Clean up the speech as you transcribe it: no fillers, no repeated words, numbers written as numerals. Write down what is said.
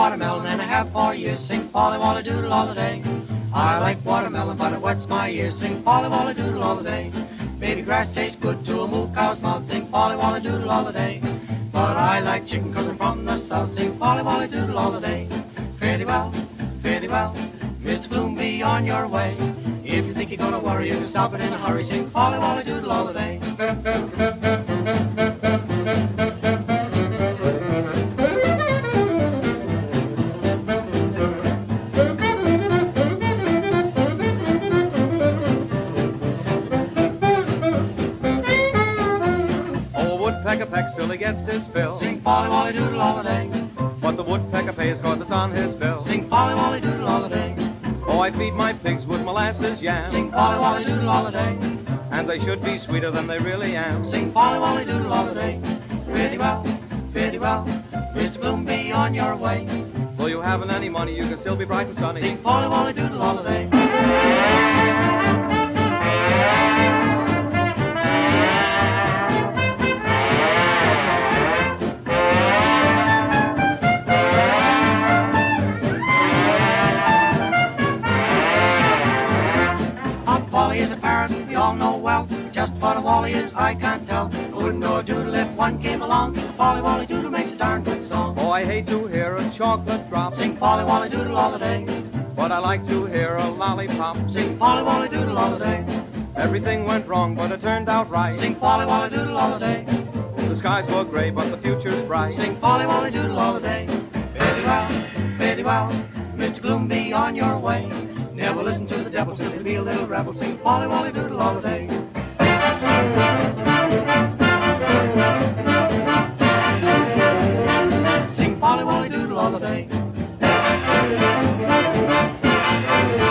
watermelon and I have for years. Sing Polly Wolly Doodle all the day. I like watermelon, but it wets my ears. Sing Polly Wolly Doodle all the day. Baby grass tastes good to a moo cow's mouth. Sing Polly Wolly Doodle all the day. But I like chicken 'cause I'm from the south. Sing Polly Wolly Doodle all the day. Fare thee well, Mr. Gloom, be on your way. If you think you're gonna worry, you can stop it in a hurry. Sing Polly Wolly Doodle all the day. Woodpecker pecks till he gets his fill. Sing Polly Wolly Doodle all the day. What the woodpecker pays 'cause it's on his bill. Sing Polly Wolly Doodle all the day. Oh, I feed my pigs with molasses yam. Sing Polly Wolly Doodle all the day. And they should be sweeter than they really am. Sing Polly Wolly Doodle all the day. Fare thee well, Mr. Gloom, be on your way. Though you haven't any money, you can still be bright and sunny. Sing Polly Wolly Doodle all the day. Polly is a parrot, we all know well. Just what a Wally is, I can't tell. I wouldn't know a doodle if one came along. Polly Wolly Doodle makes a darn good song. Oh, I hate to hear a chocolate drop. Sing Polly Wolly Doodle all the day. But I like to hear a lollipop. Sing Polly Wolly Doodle all the day. Everything went wrong, but it turned out right. Sing Polly Wolly Doodle all the day. The skies were gray, but the future's bright. Sing Polly Wolly Doodle all the day. Fare thee well, Mr. Gloom, be on your way. Never listen to the devil till he be a little rebel. Sing Polly Wolly Doodle all the day. Sing Polly Wolly Doodle all the day.